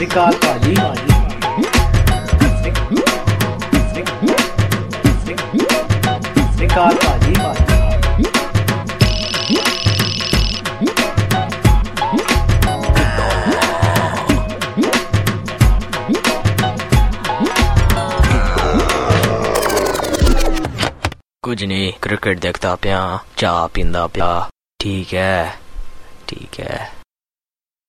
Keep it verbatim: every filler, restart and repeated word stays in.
श्रीकाल भाजी श्रीकाल भाजी कुछ नहीं, क्रिकेट देखता पिया, चाह पींदा पिया। ठीक है ठीक है।